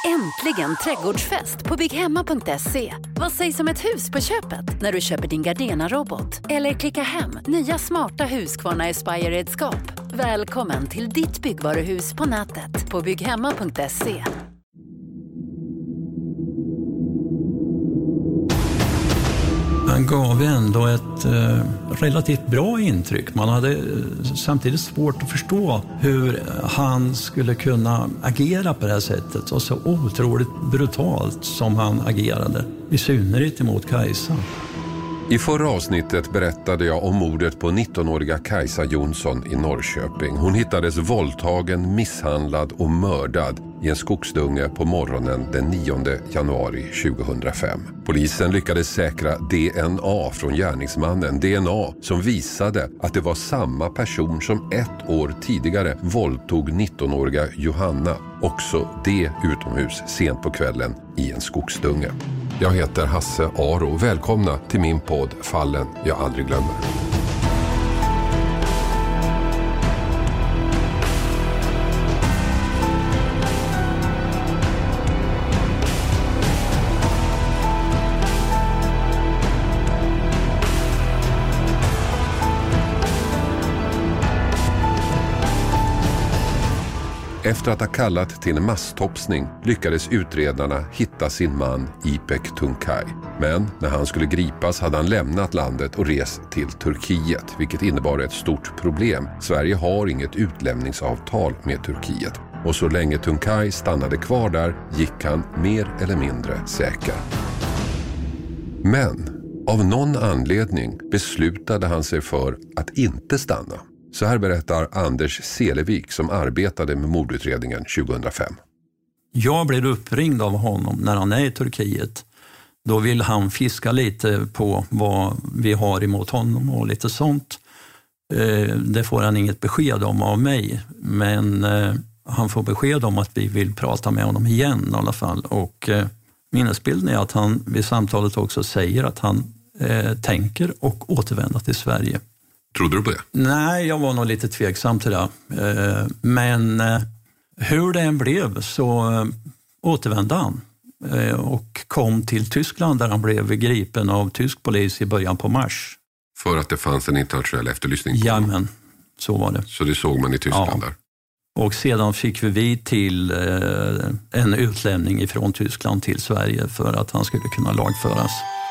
Äntligen trädgårdsfest på bygghemma.se. Vad sägs om ett hus på köpet när du köper din Gardena-robot? Eller klicka hem nya smarta Husqvarna Aspire-redskap. Välkommen till ditt byggvaruhus på nätet på bygghemma.se. Han gav ändå ett relativt bra intryck. Man hade samtidigt svårt att förstå hur han skulle kunna agera på det här sättet. Och så otroligt brutalt som han agerade. I synnerhet emot Kajsa. I förra avsnittet berättade jag om mordet på 19-åriga Kajsa Jonsson i Norrköping. Hon hittades våldtagen, misshandlad och mördad i en skogsdunge på morgonen den 9 januari 2005. Polisen lyckades säkra DNA från gärningsmannen. DNA som visade att det var samma person som 1 år tidigare våldtog 19-åriga Johanna. Också det utomhus sent på kvällen i en skogsdunge. Jag heter Hasse Aro. Välkomna till min podd Fallen jag aldrig glömmer. Efter att ha kallat till en masstopsning lyckades utredarna hitta sin man Ipek Tuncay. Men när han skulle gripas hade han lämnat landet och rest till Turkiet, vilket innebar ett stort problem. Sverige har inget utlämningsavtal med Turkiet. Och så länge Tuncay stannade kvar där gick han mer eller mindre säker. Men av någon anledning beslutade han sig för att inte stanna. Så här berättar Anders Selevik som arbetade med mordutredningen 2005. Jag blev uppringd av honom när han är i Turkiet. Då vill han fiska lite på vad vi har emot honom och lite sånt. Det får han inget besked om av mig. Men han får besked om att vi vill prata med honom igen i alla fall. Och minnesbilden är att han vid samtalet också säger att han tänker och återvända till Sverige. Trodde du på det? Nej, jag var nog lite tveksam till det. Men hur det än blev så återvände han och kom till Tyskland där han blev gripen av tysk polis i början på mars. För att det fanns en internationell efterlysning på honom? Jamen, så var det. Så det såg man i Tyskland där? Och sedan fick vi till en utlämning ifrån Tyskland till Sverige för att han skulle kunna lagföras.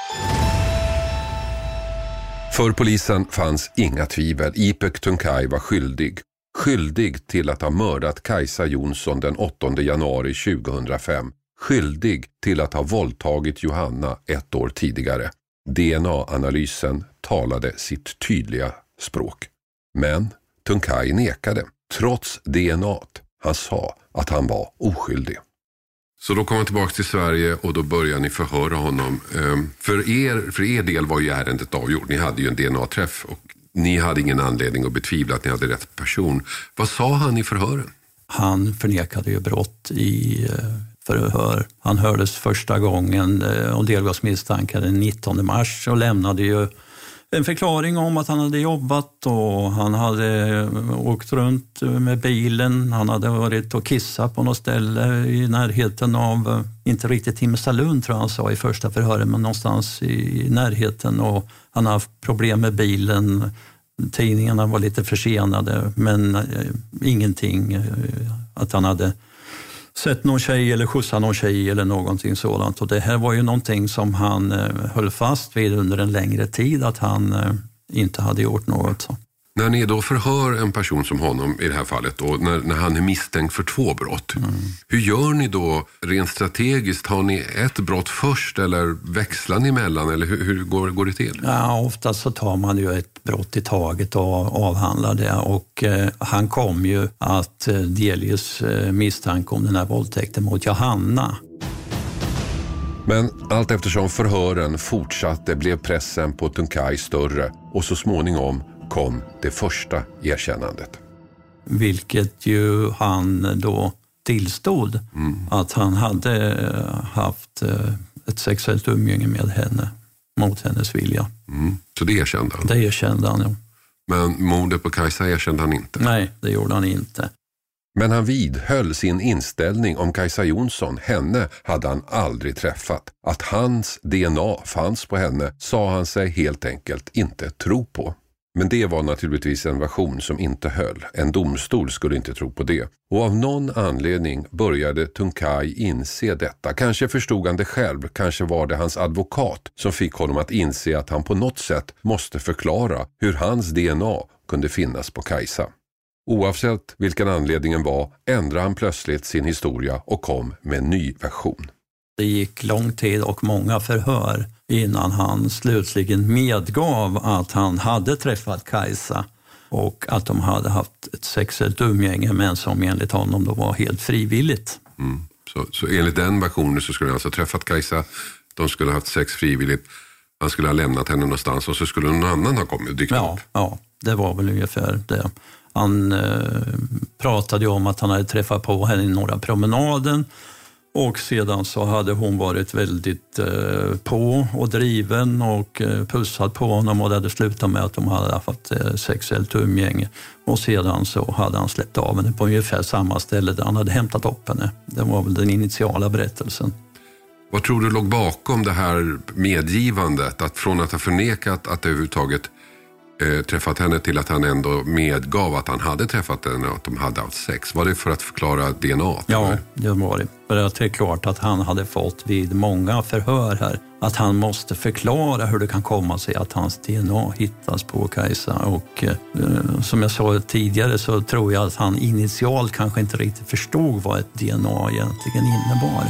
För polisen fanns inga tvivel. Ipek Tuncay var skyldig. Skyldig till att ha mördat Kajsa Jonsson den 8 januari 2005. Skyldig till att ha våldtagit Johanna 1 år tidigare. DNA-analysen talade sitt tydliga språk. Men Tuncay nekade, trots DNA-t. Han sa att han var oskyldig. Så då kom han tillbaka till Sverige och då började ni förhöra honom. För er del var ju ärendet avgjort. Ni hade ju en DNA-träff och ni hade ingen anledning att betvivla att ni hade rätt person. Vad sa han i förhören? Han förnekade ju brott i förhör. Han hördes första gången och delgavs misstankar den 19 mars och lämnade ju en förklaring om att han hade jobbat och han hade åkt runt med bilen. Han hade varit och kissat på något ställe i närheten av, inte riktigt Himmelstalund tror jag han sa i första förhöret, men någonstans i närheten. Och han har haft problem med bilen. Tidningarna var lite försenade, men ingenting att han hade sett någon tjej eller skjutsat någon tjej eller någonting sådant. Och det här var ju någonting som han höll fast vid under en längre tid, att han inte hade gjort något. När ni då förhör en person som honom i det här fallet och när han är misstänkt för 2 brott, hur gör ni då rent strategiskt? Har ni ett brott först eller växlar ni emellan eller hur går det till? Ja, oftast så tar man ju ett brott i taget och avhandlar det och han kom ju att delges misstanke om den här våldtäkten mot Johanna. Men allt eftersom förhören fortsatte blev pressen på Tuncay större och så småningom kom det första erkännandet. Vilket ju han då tillstod att han hade haft ett sexuellt umgänge med henne mot hennes vilja. Så det erkände han? Det erkände han, ja. Men mordet på Kajsa erkände han inte? Nej, det gjorde han inte. Men han vidhöll sin inställning om Kajsa Jonsson. Henne hade han aldrig träffat. Att hans DNA fanns på henne sa han sig helt enkelt inte tro på. Men det var naturligtvis en version som inte höll. En domstol skulle inte tro på det. Och av någon anledning började Tuncay inse detta. Kanske förstod han det själv, kanske var det hans advokat som fick honom att inse att han på något sätt måste förklara hur hans DNA kunde finnas på Kajsa. Oavsett vilken anledningen var ändrade han plötsligt sin historia och kom med en ny version. Det gick lång tid och många förhör innan han slutligen medgav att han hade träffat Kajsa och att de hade haft ett sexuellt umgänge, men som enligt honom då var helt frivilligt. Mm. Så enligt den versionen så skulle han alltså ha träffat Kajsa, de skulle ha haft sex frivilligt, han skulle ha lämnat henne någonstans och så skulle någon annan ha kommit och dykt upp. Ja, det var väl ungefär det. Han pratade om att han hade träffat på henne i några promenaden. Och sedan så hade hon varit väldigt på och driven och pussat på honom, och det hade slutat med att de hade haft sexuellt umgänge. Och sedan så hade han släppt av henne på ungefär samma ställe där han hade hämtat upp henne. Det var väl den initiala berättelsen. Vad tror du låg bakom det här medgivandet? Att från att ha förnekat att överhuvudtaget träffat henne till att han ändå medgav att han hade träffat henne och att de hade haft sex. Var det för att förklara DNA? Ja, det var det. För det är klart att han hade fått vid många förhör här att han måste förklara hur det kan komma sig att hans DNA hittas på Kajsa. Och som jag sa tidigare så tror jag att han initialt kanske inte riktigt förstod vad ett DNA egentligen innebar.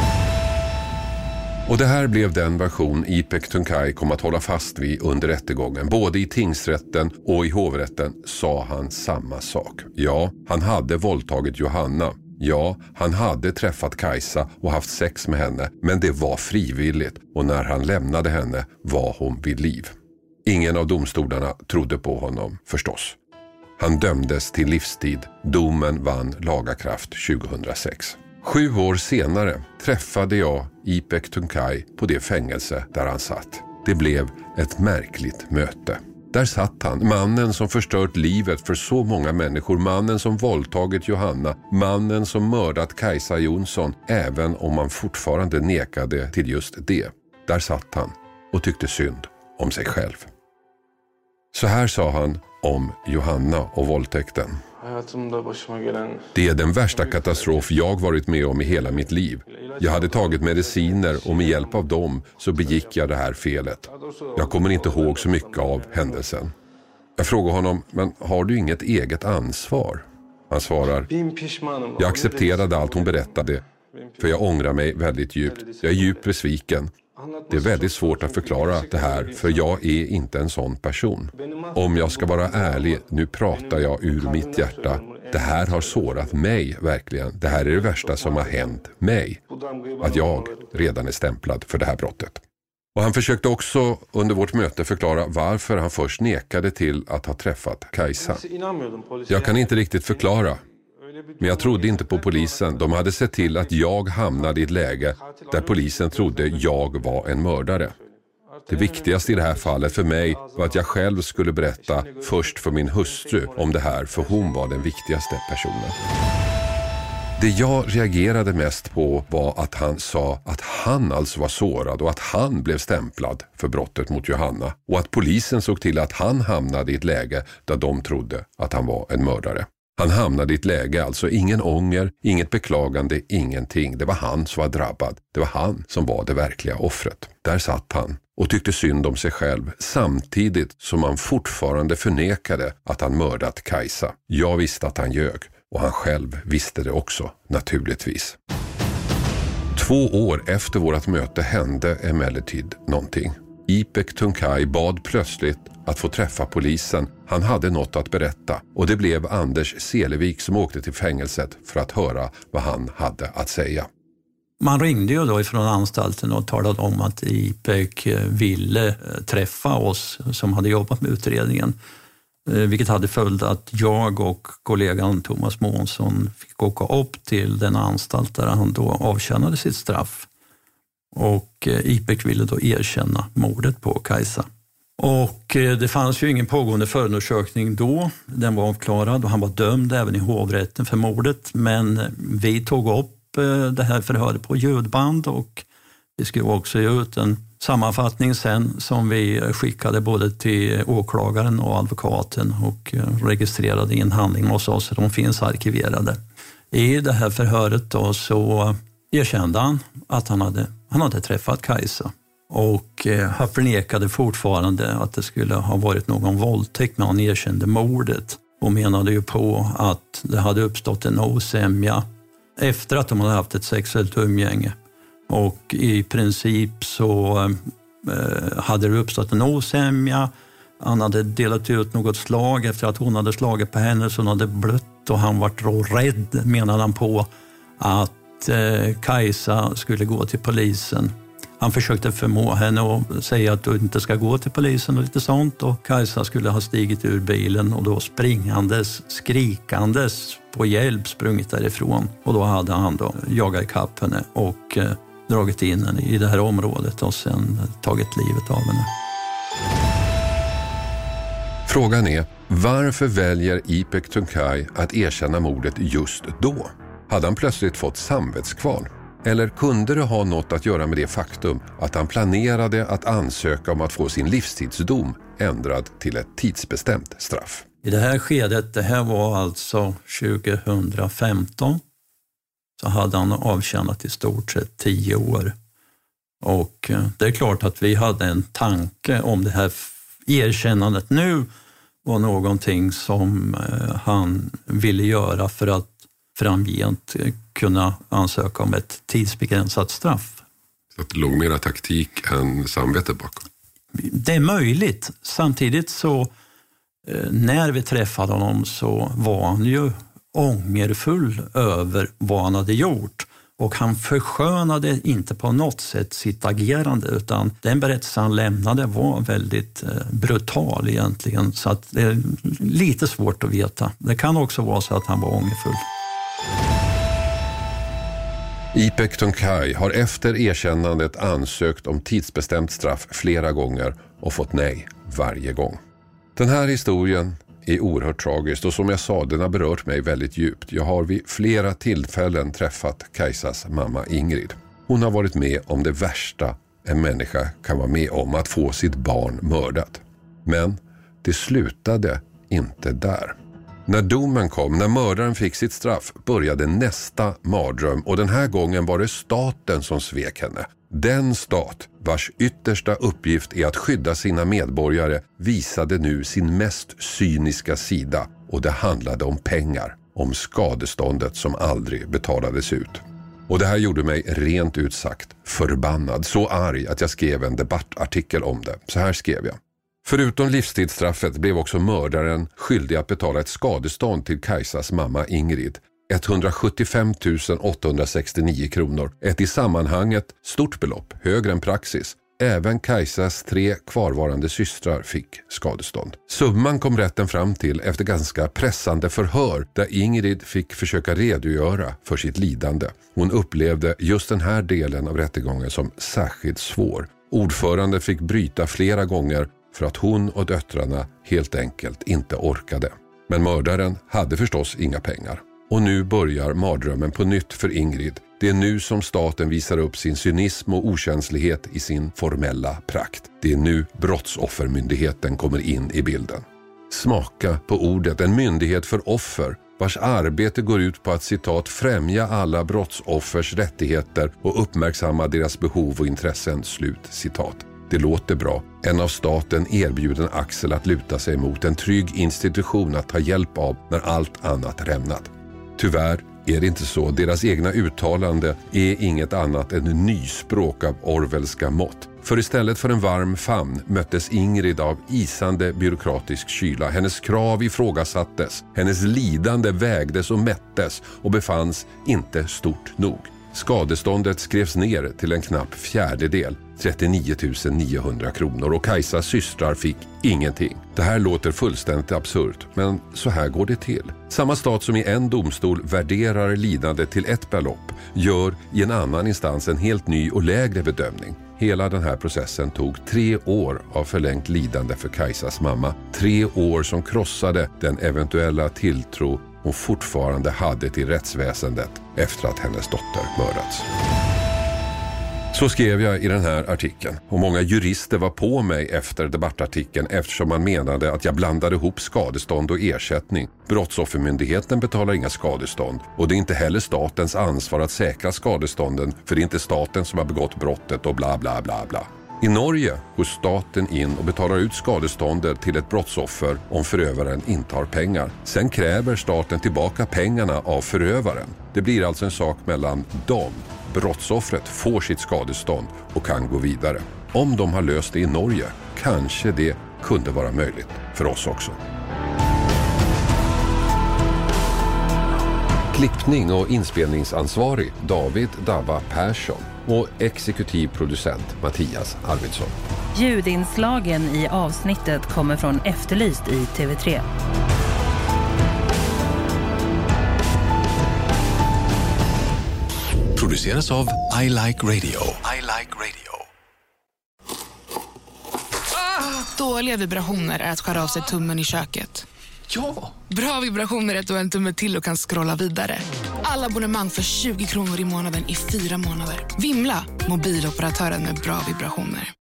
Och det här blev den version Ipek Tuncay kom att hålla fast vid under rättegången. Både i tingsrätten och i hovrätten sa han samma sak. Ja, han hade våldtagit Johanna. Ja, han hade träffat Kajsa och haft sex med henne, men det var frivilligt och när han lämnade henne var hon vid liv. Ingen av domstolarna trodde på honom, förstås. Han dömdes till livstid. Domen vann laga kraft 2006. 7 år senare träffade jag Ipek Tuncay på det fängelse där han satt. Det blev ett märkligt möte. Där satt han, mannen som förstört livet för så många människor, mannen som våldtagit Johanna, mannen som mördat Kajsa Jonsson, även om man fortfarande nekade till just det. Där satt han och tyckte synd om sig själv. Så här sa han om Johanna och våldtäkten. Det är den värsta katastrof jag varit med om i hela mitt liv. Jag hade tagit mediciner och med hjälp av dem så begick jag det här felet. Jag kommer inte ihåg så mycket av händelsen. Jag frågar honom, men har du inget eget ansvar? Han svarar, jag accepterade allt hon berättade, för jag ångrar mig väldigt djupt. Jag är djupt besviken. Det är väldigt svårt att förklara det här, för jag är inte en sån person. Om jag ska vara ärlig, nu pratar jag ur mitt hjärta. Det här har sårat mig verkligen. Det här är det värsta som har hänt mig. Att jag redan är stämplad för det här brottet. Och han försökte också under vårt möte förklara varför han först nekade till att ha träffat Kajsa. Jag kan inte riktigt förklara. Men jag trodde inte på polisen. De hade sett till att jag hamnade i ett läge där polisen trodde jag var en mördare. Det viktigaste i det här fallet för mig var att jag själv skulle berätta först för min hustru om det här, för hon var den viktigaste personen. Det jag reagerade mest på var att han sa att han alltså var sårad och att han blev stämplad för brottet mot Johanna och att polisen såg till att han hamnade i ett läge där de trodde att han var en mördare. Han hamnade i ett läge, alltså ingen ånger, inget beklagande, ingenting. Det var han som var drabbad. Det var han som var det verkliga offret. Där satt han och tyckte synd om sig själv, samtidigt som han fortfarande förnekade att han mördat Kajsa. Jag visste att han ljög och han själv visste det också, naturligtvis. 2 år efter vårt möte hände emellertid någonting. Ipek Tuncay bad plötsligt att få träffa polisen. Han hade något att berätta och det blev Anders Selevik som åkte till fängelset för att höra vad han hade att säga. Man ringde ju då ifrån anstalten och talade om att Ipek ville träffa oss som hade jobbat med utredningen. Vilket hade följt att jag och kollegan Thomas Månsson fick åka upp till den anstalt där han då avtjänade sitt straff. Och Ipek ville då erkänna mordet på Kajsa. Och det fanns ju ingen pågående förundersökning då. Den var avklarad och han var dömd även i hovrätten för mordet. Men vi tog upp det här förhöret på ljudband och vi skrev också ut en sammanfattning sen som vi skickade både till åklagaren och advokaten och registrerade in handlingarna hos oss. De finns arkiverade. I det här förhöret då så erkände han att han hade träffat Kajsa. Och han förnekade fortfarande att det skulle ha varit någon våldtäkt, men han erkände mordet och menade ju på att det hade uppstått en osämja efter att de hade haft ett sexuellt umgänge. Och i princip så hade det uppstått en osämja. Han hade delat ut något slag efter att hon hade slagit på henne så hon hade blött och han var rädd, menade han på, att Kajsa skulle gå till polisen. Han försökte förmå henne att säga att du inte ska gå till polisen och lite sånt. Och Kajsa skulle ha stigit ur bilen och då springandes, skrikandes på hjälp sprungit därifrån. Och då hade han då jagat ikapp henne och dragit in henne i det här området och sen tagit livet av henne. Frågan är, varför väljer Ipek Tuncay att erkänna mordet just då? Hade han plötsligt fått samvetskval? Eller kunde det ha något att göra med det faktum att han planerade att ansöka om att få sin livstidsdom ändrad till ett tidsbestämt straff? I det här skedet, det här var alltså 2015, så hade han avtjänat i stort sett 10 år. Och det är klart att vi hade en tanke om det här erkännandet nu var någonting som han ville göra för att framgent kunna ansöka om ett tidsbegränsat straff. Så att det låg mera taktik än samvete bakom? Det är möjligt. Samtidigt så när vi träffade honom så var han ju ångerfull över vad han hade gjort. Och han förskönade inte på något sätt sitt agerande utan den berättelse han lämnade var väldigt brutal egentligen. Så att det är lite svårt att veta. Det kan också vara så att han var ångerfull. Ipek Tuncay har efter erkännandet ansökt om tidsbestämt straff flera gånger och fått nej varje gång. Den här historien är oerhört tragisk och som jag sa, den har berört mig väldigt djupt. Jag har vid flera tillfällen träffat Kajsas mamma Ingrid. Hon har varit med om det värsta en människa kan vara med om, att få sitt barn mördat. Men det slutade inte där. När domen kom, när mördaren fick sitt straff, började nästa mardröm och den här gången var det staten som svek henne. Den stat vars yttersta uppgift är att skydda sina medborgare visade nu sin mest cyniska sida och det handlade om pengar, om skadeståndet som aldrig betalades ut. Och det här gjorde mig rent ut sagt förbannad, så arg att jag skrev en debattartikel om det. Så här skrev jag. Förutom livstidsstraffet blev också mördaren skyldig att betala ett skadestånd till Kajsas mamma Ingrid. 175 869 kronor. Ett i sammanhanget stort belopp, högre än praxis. Även Kajsas 3 kvarvarande systrar fick skadestånd. Summan kom rätten fram till efter ganska pressande förhör där Ingrid fick försöka redogöra för sitt lidande. Hon upplevde just den här delen av rättegången som särskilt svår. Ordförande fick bryta flera gånger för att hon och döttrarna helt enkelt inte orkade. Men mördaren hade förstås inga pengar. Och nu börjar mardrömmen på nytt för Ingrid. Det är nu som staten visar upp sin cynism och okänslighet i sin formella prakt. Det är nu Brottsoffermyndigheten kommer in i bilden. Smaka på ordet, en myndighet för offer vars arbete går ut på att citat främja alla brottsoffers rättigheter och uppmärksamma deras behov och intressen, slut citat. Det låter bra. En av staten erbjuden axel att luta sig mot, en trygg institution att ta hjälp av när allt annat rämnat. Tyvärr är det inte så. Deras egna uttalande är inget annat än nyspråk av orwellska mått. För istället för en varm famn möttes Ingrid av isande byråkratisk kyla. Hennes krav ifrågasattes. Hennes lidande vägdes och mättes och befanns inte stort nog. Skadeståndet skrevs ner till en knapp 1/4. 39 900 kronor och Kajsas systrar fick ingenting. Det här låter fullständigt absurt, men så här går det till. Samma stat som i en domstol värderar lidande till ett belopp gör i en annan instans en helt ny och lägre bedömning. Hela den här processen tog 3 år av förlängt lidande för Kajsas mamma. 3 år som krossade den eventuella tilltro hon fortfarande hade till rättsväsendet efter att hennes dotter mördats. Så skrev jag i den här artikeln, och många jurister var på mig efter debattartikeln eftersom man menade att jag blandade ihop skadestånd och ersättning. Brottsoffermyndigheten betalar inga skadestånd och det är inte heller statens ansvar att säkra skadestånden, för det är inte staten som har begått brottet och bla bla bla bla. I Norge går staten in och betalar ut skadeståndet till ett brottsoffer om förövaren inte har pengar. Sen kräver staten tillbaka pengarna av förövaren. Det blir alltså en sak mellan dem. Brottsoffret får sitt skadestånd och kan gå vidare. Om de har löst det i Norge, kanske det kunde vara möjligt för oss också. Klippning och inspelningsansvarig David Dabba Persson och exekutiv producent Mattias Arvidsson. Ljudinslagen i avsnittet kommer från Efterlyst i TV3. Produceras av I Like Radio. I Like Radio. Dåliga vibrationer är att skära av sig tummen i köket. Ja! Bra vibrationer är att du har en tumme till och kan scrolla vidare. Alla abonnemang för 20 kronor i månaden i 4 månader. Vimla! Mobiloperatören med bra vibrationer.